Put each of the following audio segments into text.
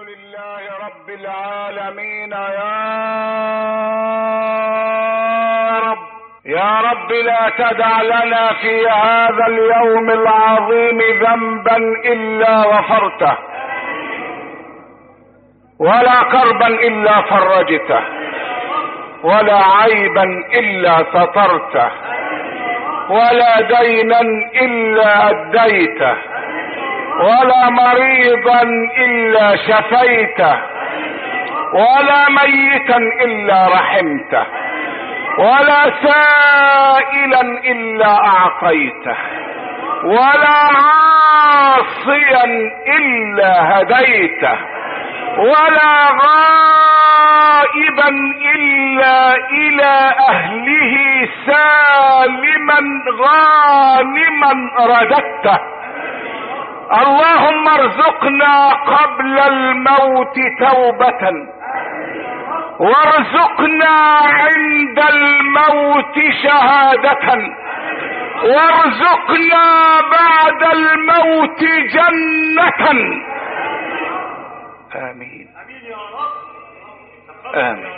لله رب العالمين. يا رب لا تدع لنا في هذا اليوم العظيم ذنبا إلا غفرته، ولا كربا إلا فرجته، ولا عيبا إلا سترته، ولا دينا إلا أديته، ولا مريضا إلا شفيته، ولا ميتا إلا رحمته، ولا سائلا إلا أعطيته، ولا عاصيا إلا هديته، ولا غائبا إلا إلى أهله سالما غانما رددته. اللهم ارزقنا قبل الموت توبة، وارزقنا عند الموت شهادة، وارزقنا بعد الموت جنة. آمين آمين.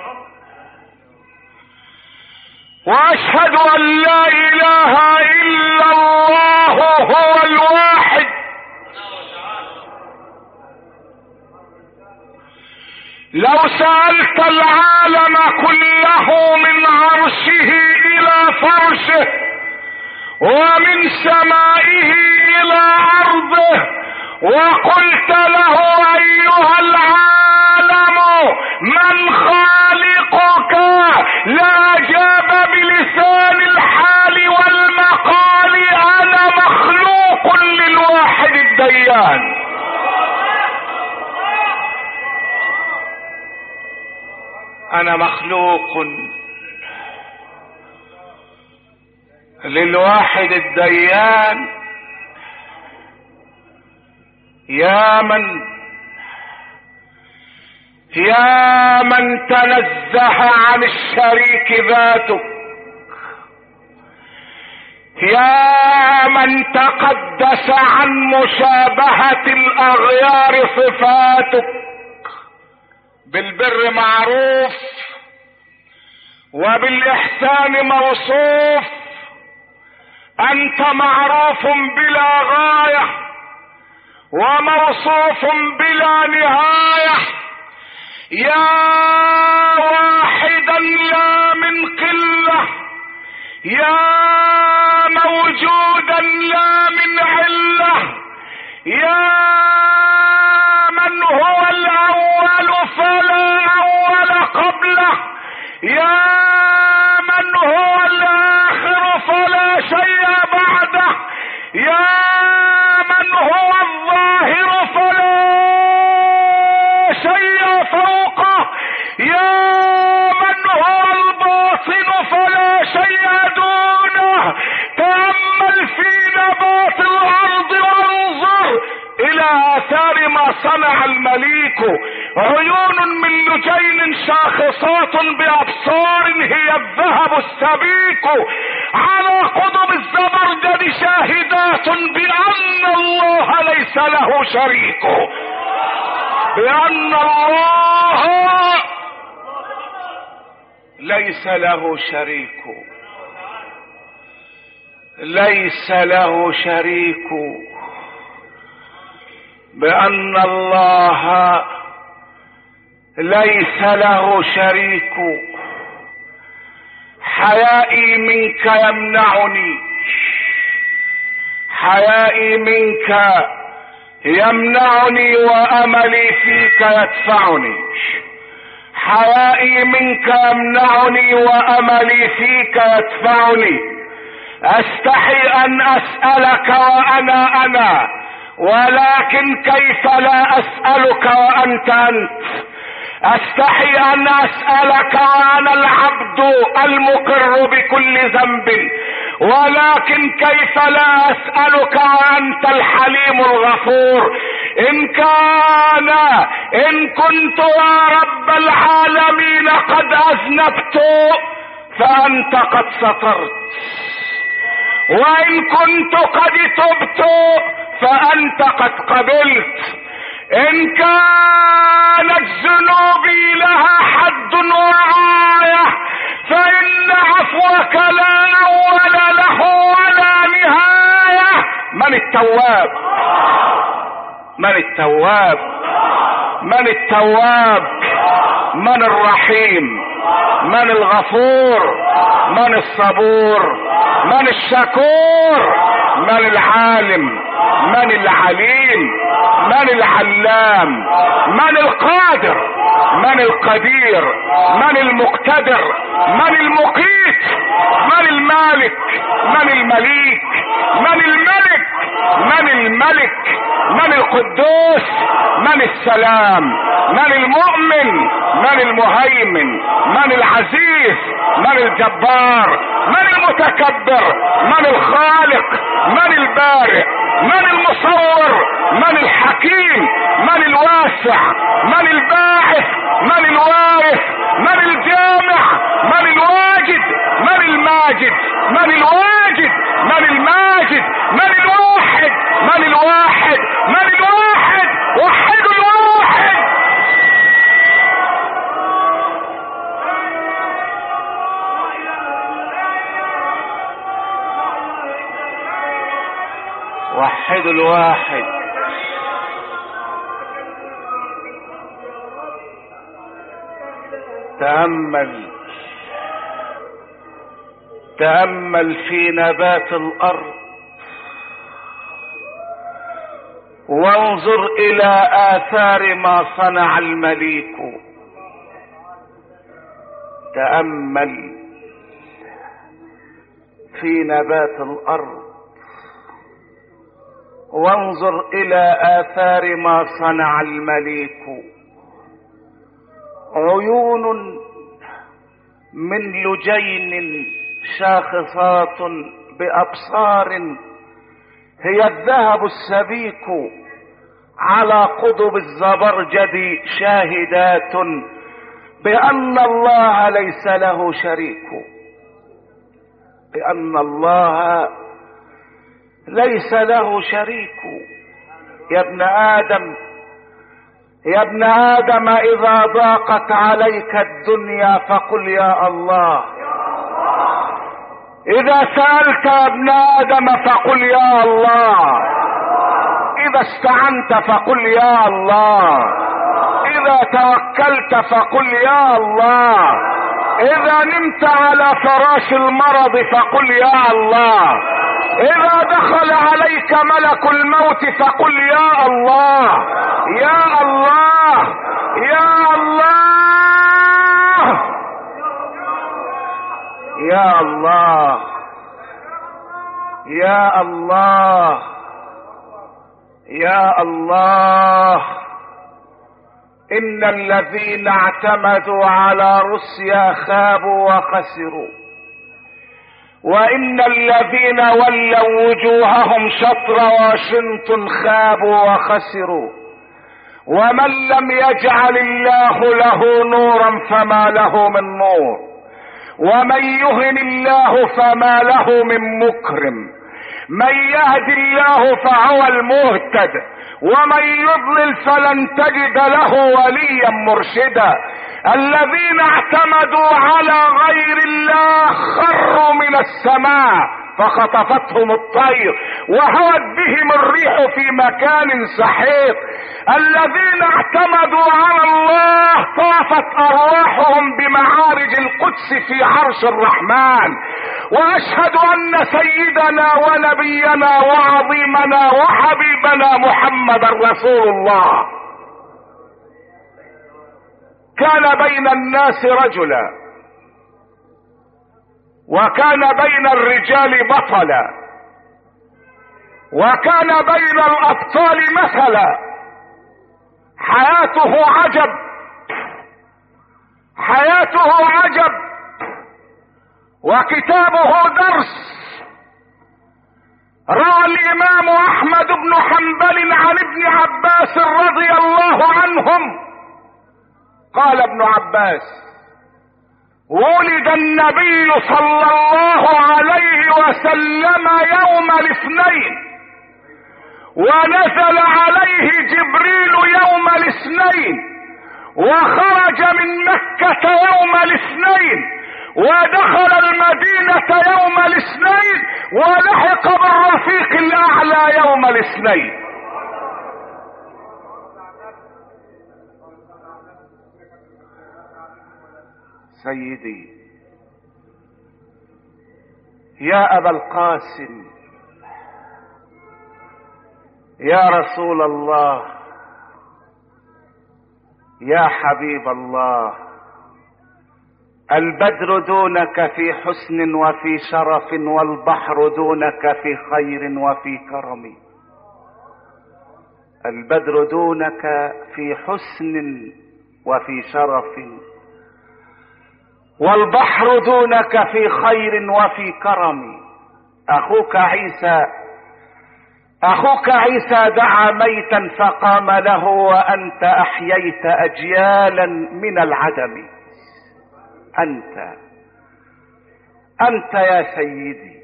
واشهد ان لا اله الا الله هو الواحد لو سألت العالم كله من عرشه إلى فرشه ومن سمائه إلى أرضه وقلت له أيها العالم من خالقك، لأجاب بلسان الحال والمقال أنا مخلوق للواحد الديان. أنا مخلوق للواحد الديان. يا من تنزه عن الشريك ذاتك، يا من تقدس عن مشابهة الأغيار صفاتك. بالبر معروف وبالإحسان موصوف، أنت معروف بلا غاية وموصوف بلا نهاية. يا واحدا لا من قلة، يا موجودا لا من علة، يا من هو الأول فلا أول قبله، يا من هو الآخر فلا شيء بعده، يا من هو الظاهر فلا شيء فوقه، يا من هو الباطن فلا شيء دونه. تأمل في نبات الأرض وانظر إلى آثار ما صنع المليك. عيون من لجين شاخصات بأبصار هي الذهب السبيك، على قضب الزبرجد شاهدات بأن الله ليس له شريك، بأن الله ليس له شريك، ليس له شريك، بأن الله ليس له شريك. حيائي منك يمنعني، حيائي منك يمنعني وأملي فيك يدفعني، حيائي منك يمنعني وأملي فيك يدفعني. أستحي أن أسألك وأنا ولكن كيف لا أسألك وأنت أنت. أستحي أن أسألك وأنا العبد المقر بكل ذنب، ولكن كيف لا أسألك وأنت الحليم الغفور. إن كنت يا رب العالمين قد أذنبت فأنت قد سترت، وإن كنت قد تبت فأنت قد قبلت. إن كان من التواب؟ من التواب؟ من التواب؟ من الرحيم؟ من الغفور؟ من الصبور؟ من الشكور؟ من العالم؟ من العليم؟ من العلام؟ من القادر؟ من القدير؟ من المقتدر؟ من المقيت؟ من المالك؟ من المليك؟ من الملك؟ من الملك؟ من القدوس؟ من السلام؟ من المؤمن؟ من المهيمن؟ من العزيز؟ من الجبار؟ من المتكبر؟ من الخالق؟ من البارئ؟ من المصور؟ من الحكيم؟ من الواسع؟ من الباعث؟ من الوارث؟ من الجامع؟ من الواجد؟ من الماجد؟ من الواجد؟ من الماجد؟ من الواحد؟ من الواحد؟ من الواحد؟ وحد الواحد. وحد الواحد. تأمل في نبات الأرض وانظر إلى آثار ما صنع المليك. تأمل في نبات الأرض وانظر إلى آثار ما صنع المليك. عيون من لجين شاخصات بأبصار هي الذهب السبيك على قضب الزبرجد شاهدات بأن الله ليس له شريك. بأن الله ليس له شريك. يا ابن آدم، يا ابن آدم، إذا ضاقت عليك الدنيا فقل يا الله. إذا سألت يا ابن آدم فقل يا الله. إذا استعنت فقل يا الله. إذا توكلت فقل يا الله. إذا نمت على فراش المرض فقل يا الله. إذا دخل عليك ملك الموت فقل يا الله. يا الله، يا الله، يا الله، يا الله، يا الله. إن الذين اعتمدوا على روسيا خابوا وخسروا، وإن الذين ولوا وجوههم شطر واشنطن خابوا وخسروا. ومن لم يجعل الله له نورا فما له من نور، ومن يهن الله فما له من مكرم. من يهد الله فهو المهتد، ومن يضلل فلن تجد له وليا مرشدا. الذين اعتمدوا على غير الله خروا من السماء فخطفتهم الطير وهوت بهم الريح في مكان سحيق. الذين اعتمدوا على الله طافت ارواحهم بمعارج القدس في عرش الرحمن. واشهد ان سيدنا ونبينا وعظيمنا وحبيبنا محمد رسول الله كان بين الناس رجلا، وكان بين الرجال بطلا، وكان بين الابطال مثلا. حياته عجب، حياته عجب، وكتابه درس. روى الامام احمد بن حنبل عن ابن عباس رضي الله عنهم قال ابن عباس: ولد النبي صلى الله عليه وسلم يوم الاثنين، ونزل عليه جبريل يوم الاثنين، وخرج من مكة يوم الاثنين، ودخل المدينة يوم الاثنين ولحق بالرفيق الاعلى يوم الاثنين. سيدي يا ابا القاسم، يا رسول الله، يا حبيب الله، البدر دونك في حسن وفي شرف، والبحر دونك في خير وفي كرم. البدر دونك في حسن وفي شرف، والبحر دونك في خير وفي كرم. اخوك عيسى دعا ميتا فقام له، وانت احييت اجيالا من العدم. انت يا سيدي،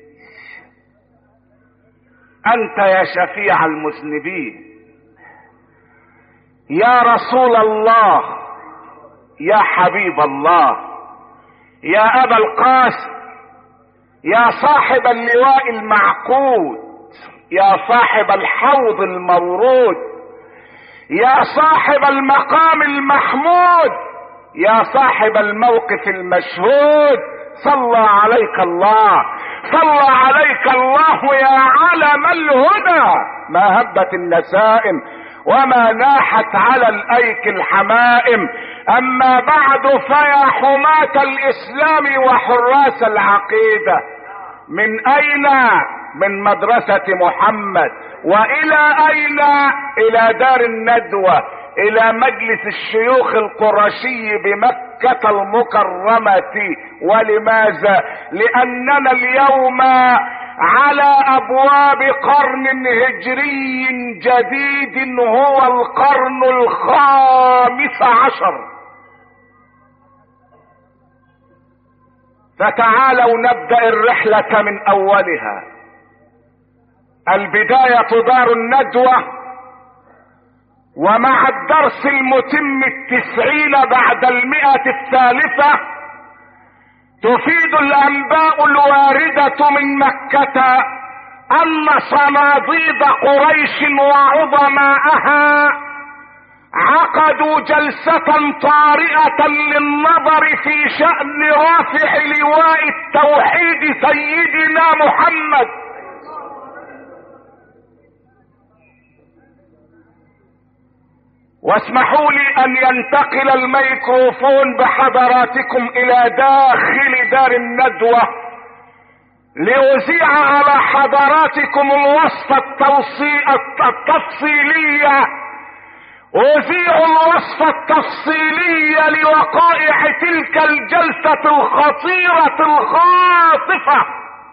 انت يا شفيع المذنبين، يا رسول الله، يا حبيب الله، يا ابا القاسم، يا صاحب اللواء المعقود، يا صاحب الحوض المورود، يا صاحب المقام المحمود، يا صاحب الموقف المشهود. صلى عليك الله، صلى عليك الله يا علم الهدى. ما هبت النسائم وما ناحت على الايك الحمائم. اما بعد فيا حماة الاسلام وحراس العقيدة، من اين؟ من مدرسة محمد. والى اين؟ الى دار الندوة، الى مجلس الشيوخ القرشي بمكة المكرمة. ولماذا؟ لاننا اليوم على ابواب قرن هجري جديد، هو القرن الخامس عشر. فتعالوا نبدأ الرحلة من اولها. البداية دار الندوة، ومع الدرس المتم 90 بعد 100 الثالثة تفيد الانباء الواردة من مكة ان صناديد قريش وعظماءها عقدوا جلسة طارئة للنظر في شأن رافع لواء التوحيد سيدنا محمد. واسمحوا لي ان ينتقل الميكروفون بحضراتكم الى داخل دار الندوة لأذيع على حضراتكم الوصفة التفصيلية. أذيع الوصفة التفصيلية لوقائع تلك الجلسة الخطيرة الخاطفة.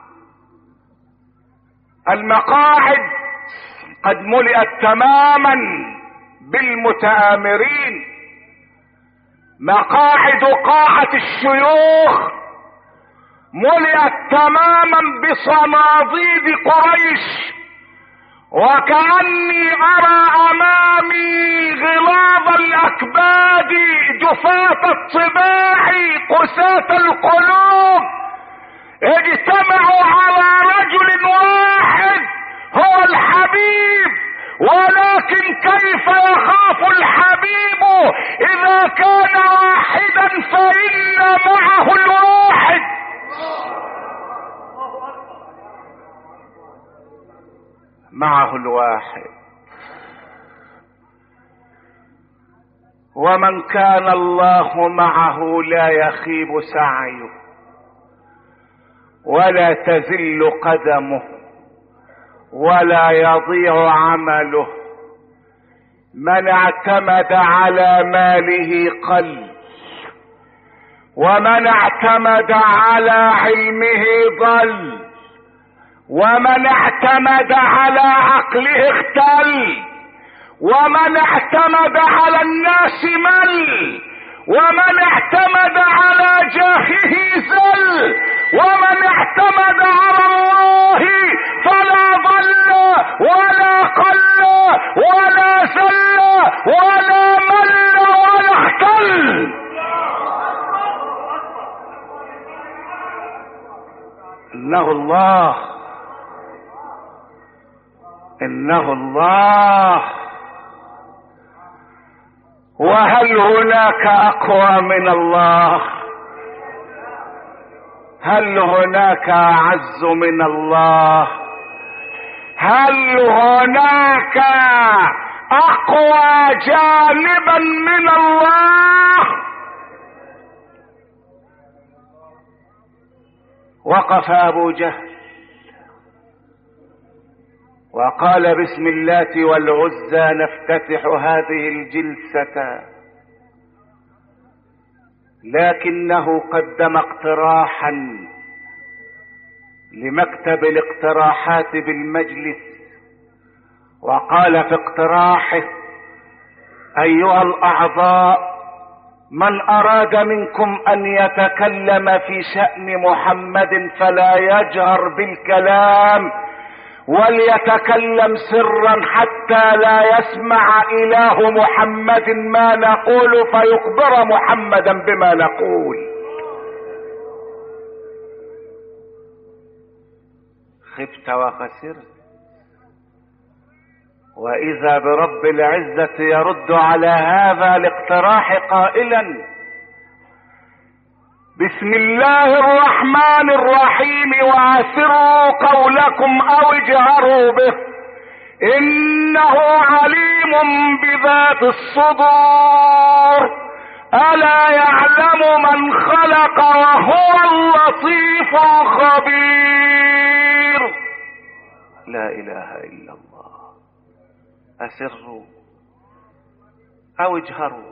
المقاعد قد ملئت تماما بالمتآمرين. مقاعد قاعة الشيوخ ملئت تماما بصناديد قريش، وكأني أرى أمامي غلاظ الأكباد، جفاة الطباع، قساة القلوب، اجتمعوا على رجل واحد هو الحبيب. ولكن كيف يخاف الحبيب إذا كان واحدا؟ فإن معه الواحد. معه الواحد. ومن كان الله معه لا يخيب سعيه ولا تزل قدمه ولا يضيع عمله. من اعتمد على ماله قل، ومن اعتمد على علمه ضل، ومن اعتمد على عقله اختل، ومن اعتمد على الناس مل، ومن اعتمد على جاهه زل، ومن اعتمد على الله فلا ضل ولا قل ولا زل ولا مل ولا اختل. انه الله، انه الله. وهل هناك اقوى من الله؟ هل هناك اعز من الله؟ هل هناك اقوى جانبا من الله؟ وقف ابو جهل وقال بسم الله والعزى نفتتح هذه الجلسة، لكنه قدم اقتراحا لمكتب الاقتراحات بالمجلس، وقال في اقتراحه: ايها الاعضاء، من اراد منكم ان يتكلم في شأن محمد فلا يجهر بالكلام، وليتكلم سرا حتى لا يسمع اله محمد ما نقول فيخبر محمدا بما نقول. خبت وخسرت. واذا برب العزة يرد على هذا الاقتراح قائلا: بسم الله الرحمن الرحيم، واسروا قولكم او اجهروا به انه عليم بذات الصدور، الا يعلم من خلق وهو اللطيف الخبير. لا اله الا الله. اسروا او اجهروا،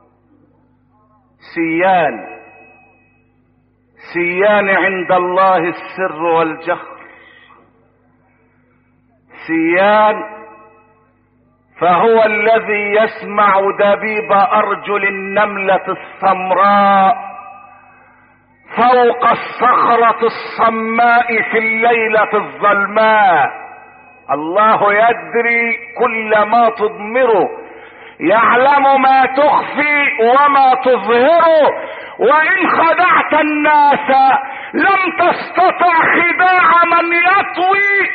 سيان عند الله السر والجهر. سيان فهو الذي يسمع دبيب ارجل النملة السمراء فوق الصخرة الصماء في الليلة الظلماء. الله يدري كل ما تضمره، يعلم ما تخفي وما تظهره، وان خدعت الناس لم تستطع خداع من يطوي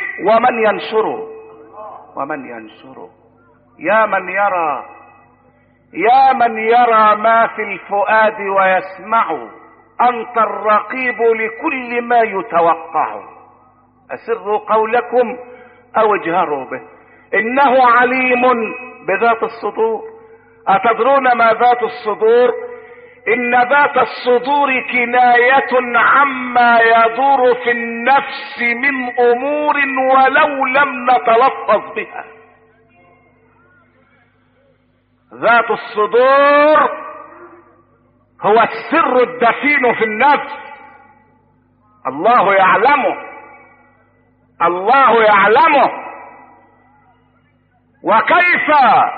ومن ينشره. يا من يرى ما في الفؤاد ويسمع، انت الرقيب لكل ما يتوقع. اسروا قولكم او اجهروا به انه عليم بذات الصدور. اتدرون ما ذات الصدور؟ ان ذات الصدور كناية عما يدور في النفس من امور ولو لم نتلفظ بها. ذات الصدور هو السر الدفين في النفس. الله يعلمه. وكيف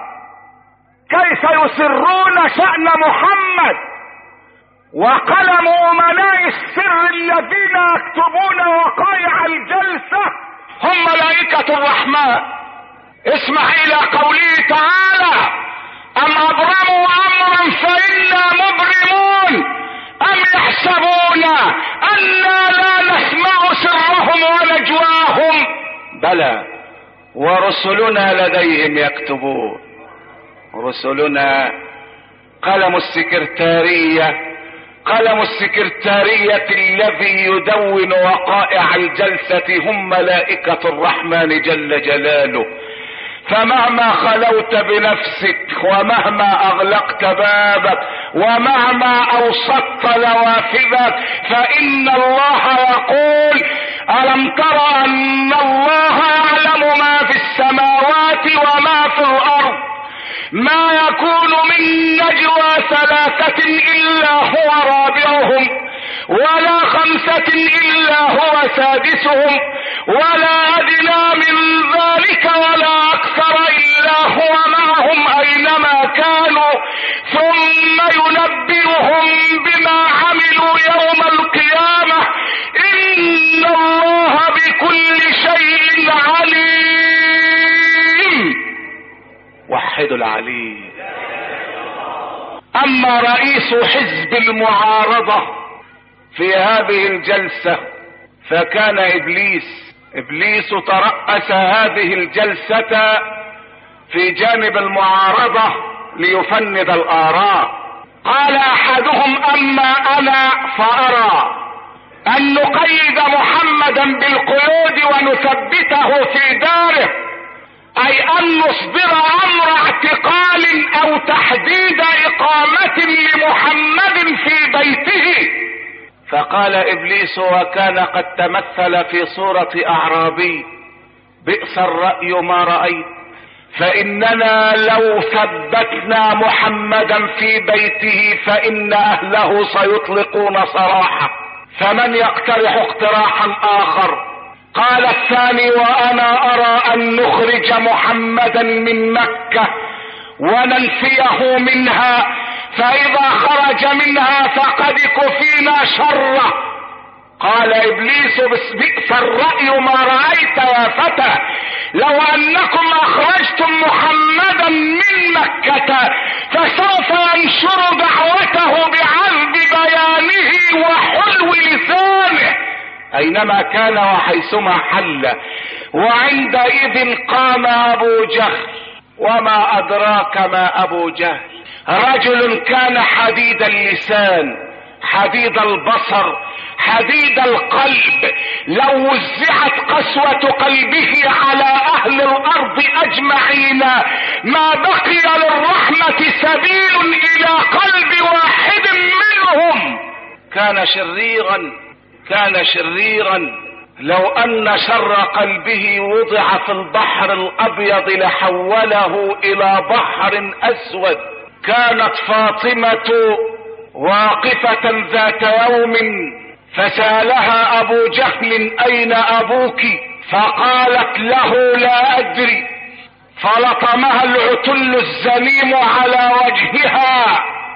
يسرون شأن محمد وقلم امناء السر الذين يكتبون وقائع الجلسة هم ملائكة الرحمن. اسمع الى قوله تعالى: ام ابرموا امرا فانا مبرمون ام يحسبون انا لا نسمع سرهم ونجواهم بلى ورسلنا لديهم يكتبون. رسلنا قلم السكرتارية الذي يدون وقائع الجلسة هم ملائكة الرحمن جل جلاله. فمهما خلوت بنفسك ومهما اغلقت بابك ومهما اوسطت نوافذك فان الله يقول: الم تر ان الله يعلم ما في السماوات وما في الارض، ما يكون من نجوى ثلاثة الا هو رابعهم ولا خمسة الا هو سادسهم ولا ادنى من ذلك ولا اكثر الا هو معهم اينما كانوا ثم ينبئهم بما عملوا يوم القيامة ان الله بكل شيء عليم. وحدوا العليم. اما رئيس حزب المعارضة في هذه الجلسة فكان ابليس ترأس هذه الجلسة في جانب المعارضة ليفند الآراء. قال احدهم: اما انا فارى ان نقيد محمدا بالقيود ونثبته في داره، اي ان نصدر امر اعتقال او تحديد اقامة لمحمد في بيته. فقال ابليس وكان قد تمثل في صورة اعرابي: بئس الرأي ما رأيت، فاننا لو ثبتنا محمدا في بيته فان اهله سيطلقون سراحه، فمن يقترح اقتراحا اخر؟ قال الثاني: وانا ارى ان نخرج محمدا من مكة وننفيه منها، فاذا خرج منها فقد كفينا شره. قال ابليس: بئس الرأي ما رأيت يا فتى، لو انكم اخرجتم محمدا من مكة فسوف ينشر دعوته بعذب بيانه وحلو لسانه اينما كان وحيثما حل. وعندئذ قام ابو جهل، وما ادراك ما ابو جهل، رجل كان حديد اللسان، حديد البصر، حديد القلب، لو وزعت قسوة قلبه على اهل الارض اجمعين ما بقي للرحمة سبيل الى قلب واحد منهم. كان شريرا لو ان شر قلبه وضع في البحر الابيض لحوله الى بحر اسود. كانت فاطمة واقفة ذات يوم فسألها ابو جهل: اين ابوك؟ فقالت له: لا ادري. فلطمها العتل الزميم على وجهها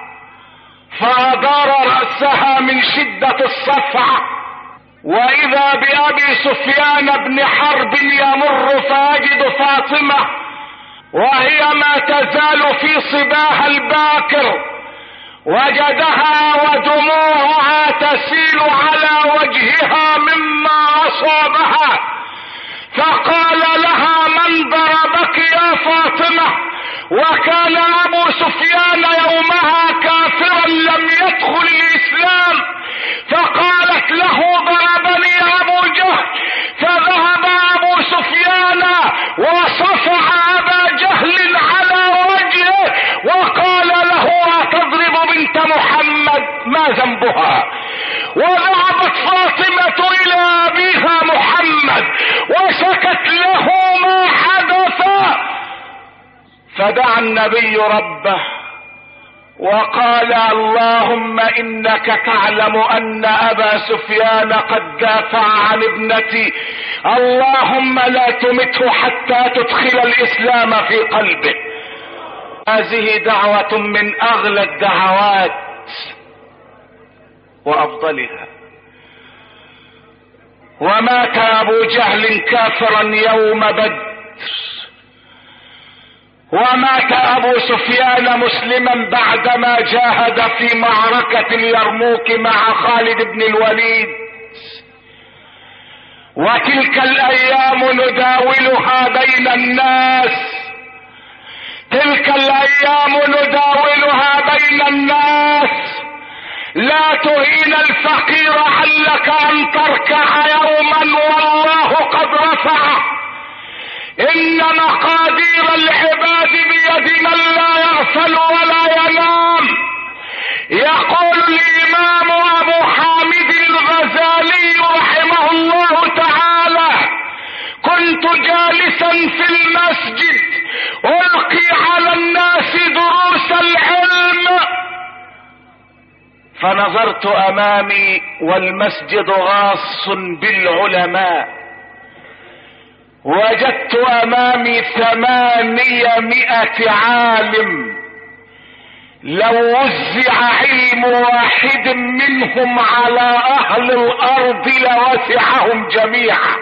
فادار رأسها من شدة الصفعة، واذا بابي سفيان بن حرب يمر فيجد فاطمة وهي ما تزال في صباها الباكر، وجدها ودموعها تسيل على وجهها مما اصابها، فقال لها: من ضربك يا فاطمة؟ وكان ابو سفيان يومها كافرا لم يدخل الاسلام. فقالت له: ضربني ابو جهل. فذهب ابو سفيان وصفع ابا جهل على وجهه وقال له: أتضرب بنت محمد؟ ما ذنبها؟ وذهبت فاطمة الى ابيها محمد وشكت له ما حدث. فدعا النبي ربه وقال: اللهم انك تعلم ان ابا سفيان قد دافع عن ابنتي، اللهم لا تمته حتى تدخل الاسلام في قلبه. هذه دعوة من اغلى الدعوات وافضلها. ومات ابو جهل كافرا يوم بدر، ومات ابو سفيان مسلما بعدما جاهد في معركة اليرموك مع خالد بن الوليد. وتلك الايام نداولها بين الناس، تلك الايام نداولها بين الناس. لا تهين الفقير علك ان تركع يوما والله قد رفعه. ان مقادير العباد بيد من لا يغفل ولا ينام. يقول الامام ابو حامد الغزالي رحمه الله تعالى: كنت جالسا في المسجد القي على الناس دروس العلم، فنظرت امامي والمسجد غاص بالعلماء، وجدت امامي 800 عالم، لو وزع علم واحد منهم على اهل الارض لوسعهم جميعا.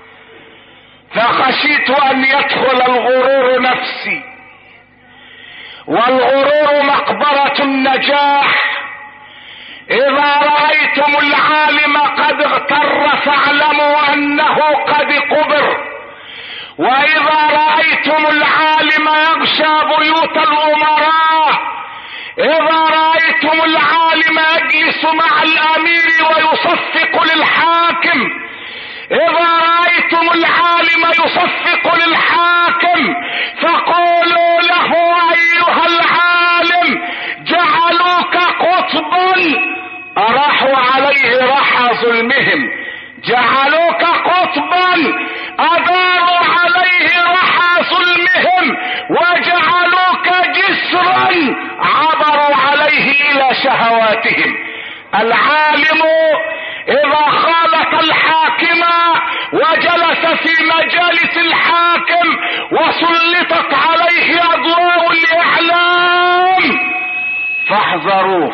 فخشيت ان يدخل الغرور نفسي، والغرور مقبرة النجاح، اذا رأيتم العالم قد اغتر فاعلموا انه قد قبر، واذا رأيتم العالم يغشى بيوت الامراء، اذا رأيتم العالم يجلس مع الامير ويصفق للحاكم، اذا رأيتم العالم يصفق للحاكم فقولوا له ايها العالم جعلوك قطبا، اراحوا عليه رحى ظلمهم، جعلوك قطبا اداروا عليه رحى ظلمهم، وجعلوك جسرا عبروا عليه الى شهواتهم. العالم اذا خالط الحاكم وجلس في مجالس الحاكم وسلطت عليه اضواء الاعلام فاحذروه،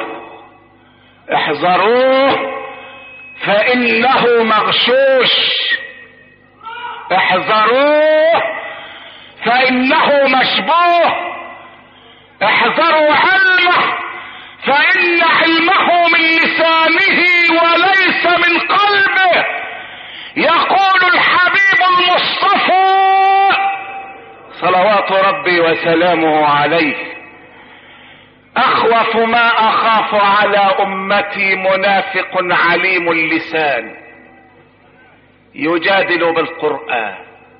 احذروه فانه مغشوش، احذروه فانه مشبوه، احذروا علمه فان علمه من لسانه وليس من قلبه. يقول الحبيب المصطفى صلوات ربي وسلامه عليه: اخوف ما اخاف على امتي منافق عليم اللسان يجادل بالقرآن.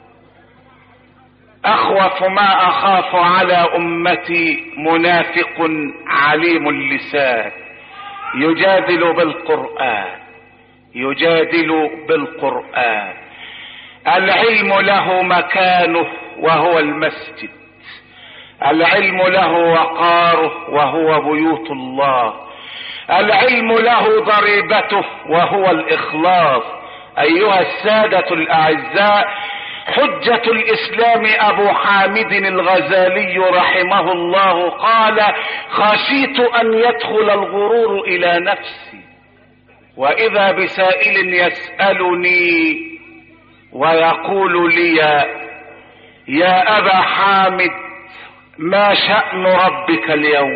اخوف ما اخاف على امتي منافق عليم اللسان يجادل بالقرآن، يجادل بالقرآن. العلم له مكانه وهو المسجد، العلم له وقاره وهو بيوت الله، العلم له ضريبته وهو الاخلاص. ايها السادة الاعزاء، حجة الاسلام ابو حامد الغزالي رحمه الله قال: خشيت ان يدخل الغرور الى نفسي واذا بسائل يسألني ويقول لي: يا ابا حامد ما شأن ربك اليوم؟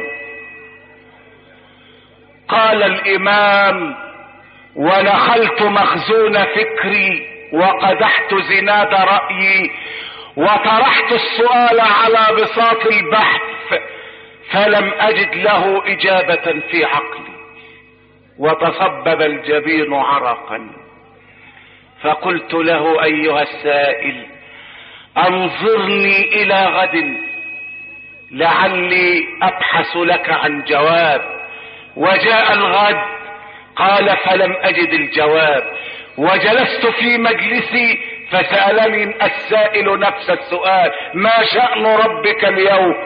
قال الامام: ونخلت مخزون فكري وقدحت زناد رأيي وطرحت السؤال على بساط البحث فلم اجد له اجابة في عقلي، وتصبب الجبين عرقا، فقلت له: ايها السائل انظرني الى غد لعلي ابحث لك عن جواب. وجاء الغد، قال: فلم اجد الجواب، وجلست في مجلسي فسألني السائل نفس السؤال: ما شأن ربك اليوم؟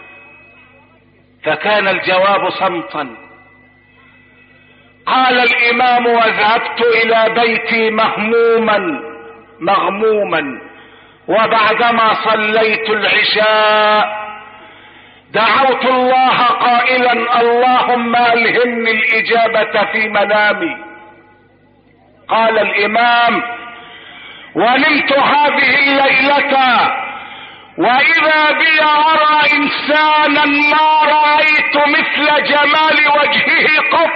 فكان الجواب صمتا. قال الامام: وذهبت الى بيتي مغموما، وبعدما صليت العشاء دعوت الله قائلا: اللهم الهمني الاجابة في منامي. قال الامام: ونمت هذه الليلة واذا بي ارى انسانا ما رأيت مثل جمال وجهه قط،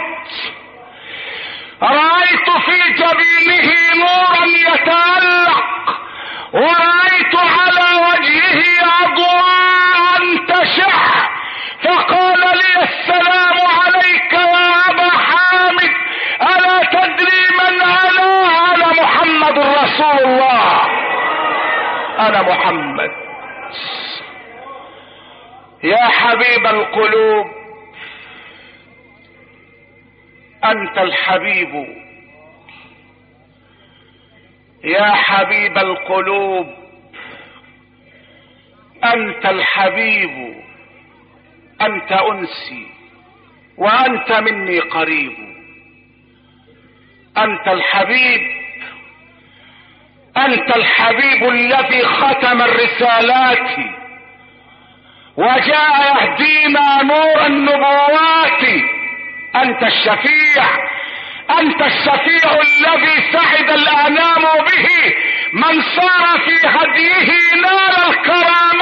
رأيت في جبينه نورا يتألق، ورأيت على وجهه اضواء تشع، فقال لي: السلام عليك يا ابا حامد، الا تدري من انا محمد رسول الله، انا محمد. يا حبيب القلوب انت الحبيب، يا حبيب القلوب انت الحبيب، انت انسي وانت مني قريب. انت الحبيب، انت الحبيب الذي ختم الرسالات وجاء يهدينا نور النبوات. انت الشفيع، انت الشفيع الذي سعد الانام به، من سار في هديه نال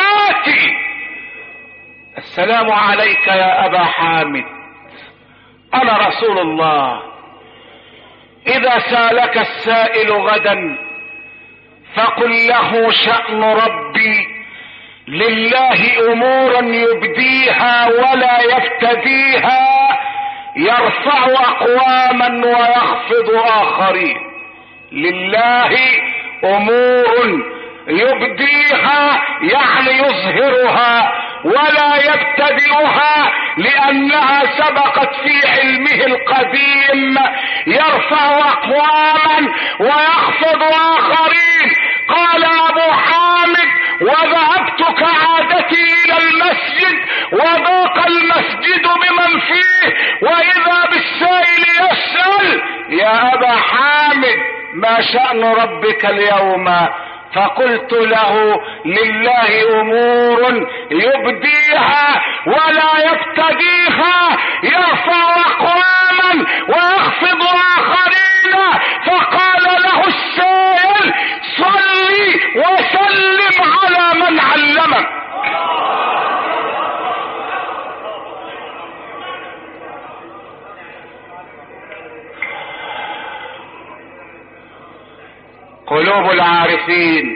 الكرامات. السلام عليك يا ابا حامد، انا رسول الله. اذا سالك السائل غدا فقل له شأن ربي لله امورا يبديها ولا يفتديها، يرفع اقواما ويخفض اخرين. لله امور يبديها يعني يظهرها ولا يبتدئها لانها سبقت في علمه القديم، يرفع اقواما ويخفض اخرين. قال ابو حامد: وذهبت كعادتي الى المسجد وضاق المسجد بمن فيه، واذا بالسائل يسأل: يا ابا حامد ما شأن ربك اليوم؟ فقلت له: لله امور يبديها ولا يبتديها، يرفع اقواما ويخفض اخرين. فقال له السائل: صل وسلم على من علمك. قلوب العارفين،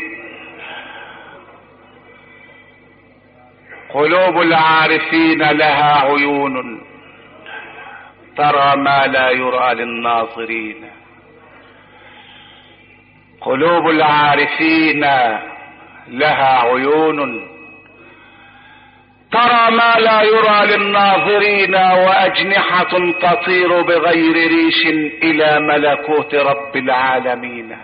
قلوب العارفين لها عيون ترى ما لا يرى للناظرين. قلوب العارفين لها عيون ترى ما لا يرى للناظرين، واجنحة تطير بغير ريش الى ملكوت رب العالمين.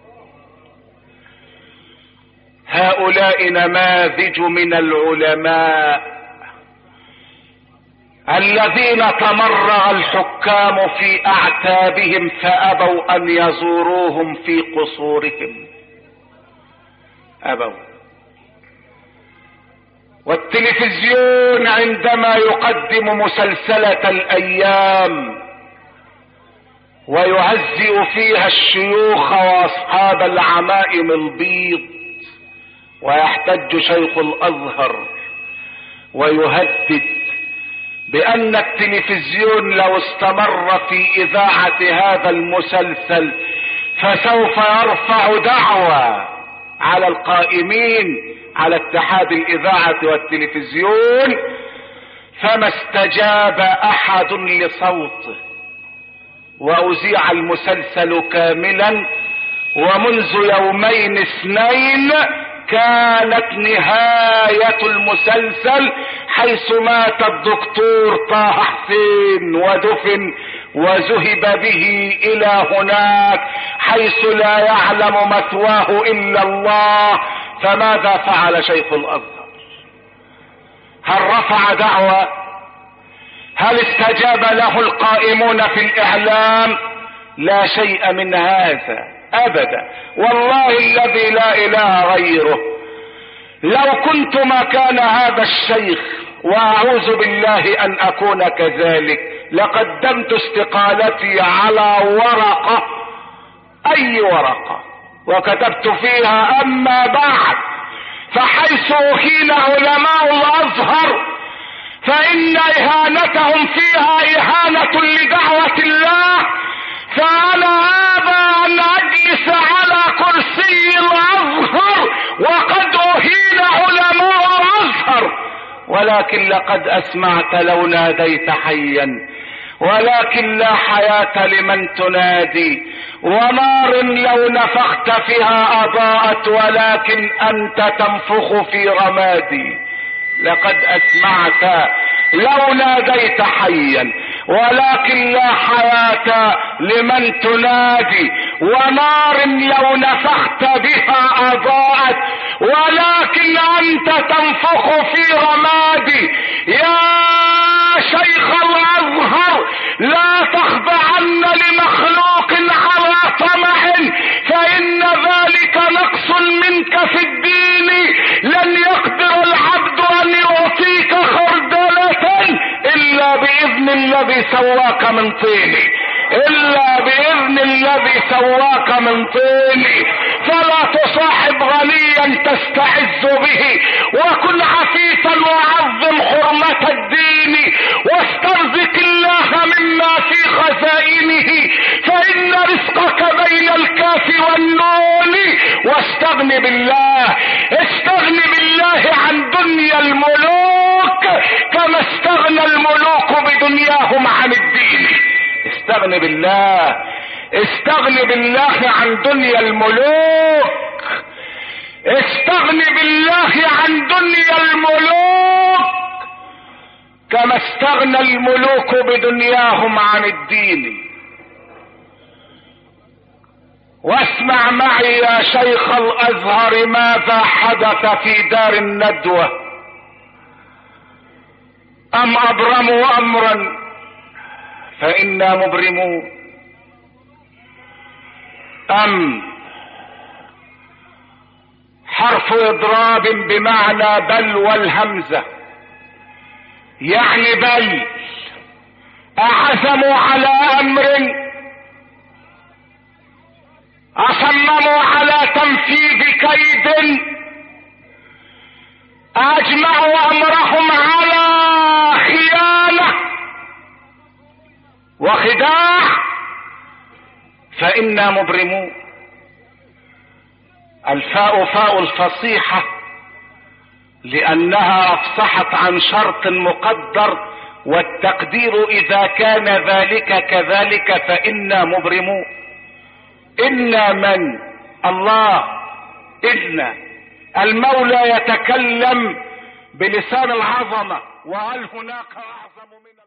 هؤلاء نماذج من العلماء الذين تمرغ الحكام في اعتابهم فابوا ان يزوروهم في قصورهم، ابوا. والتلفزيون عندما يقدم مسلسلة الايام ويهزئ فيها الشيوخ واصحاب العمائم البيض، ويحتج شيخ الازهر ويهدد بان التلفزيون لو استمر في اذاعة هذا المسلسل فسوف يرفع دعوى على القائمين على اتحاد الاذاعة والتلفزيون. فما استجاب احد لصوته، واذيع المسلسل كاملا. ومنذ يومين اثنين كانت نهاية المسلسل حيث مات الدكتور طه حسين ودفن وذهب به الى هناك حيث لا يعلم مثواه الا الله. فماذا فعل شيخ الازهر؟ هل رفع دعوى؟ هل استجاب له القائمون في الاعلام؟ لا شيء من هذا ابدا. والله الذي لا اله غيره لو كنت مكان هذا الشيخ، واعوذ بالله ان اكون كذلك، لقدمت استقالتي على ورقة، اي ورقة، وكتبت فيها: اما بعد فحيث اهين علماء الازهر فان اهانتهم فيها اهانة لدعوة الله، فانا ابى ان اجلس على كرسي الازهر وقد اهين علماء الازهر. ولكن لقد اسمعت لو ناديت حيا، ولكن لا حياة لمن تنادي. ونار لو نفخت فيها اضاءت، ولكن انت تنفخ في رمادي. لقد اسمعت لو ناديت حيا، ولكن لا حياة لمن تنادي. ونار لو نفخت بها اضاءت، ولكن انت تنفخ في رمادي. يا شيخ الازهر لا تخضعن لمخلوق على طمع، فان ذلك نقص منك في الدين. لن يقدر العبد ان يعطيك خردلة الا باذن الذي سواك من طين، الا باذن الذي سواك من طين. فلا تصاحب غنيا تستعز به، وكن عفيفا وعظم حرمة الدين، واسترزق الله مما واستغن بالله. استغن بالله عن دنيا الملوك كما استغنى الملوك بدنياهم عن الدين. استغن بالله، استغن بالله عن دنيا الملوك، استغن بالله عن دنيا الملوك كما استغنى الملوك بدنياهم عن الدين. واسمع معي يا شيخ الازهر ماذا حدث في دار الندوة. ام ابرموا امرا فانا مبرمون، ام حرف اضراب بمعنى بل والهمزة، يعني بل اعزموا على امر، اصمموا على تنفيذ كيد، اجمعوا امرهم على خيانة وخداع فانا مبرمون. الفاء فاء الفصيحة لانها افصحت عن شرط مقدر، والتقدير اذا كان ذلك كذلك فانا مبرمون. إنا من الله، إن المولى يتكلم بلسان العظمة، وهل هناك أعظم من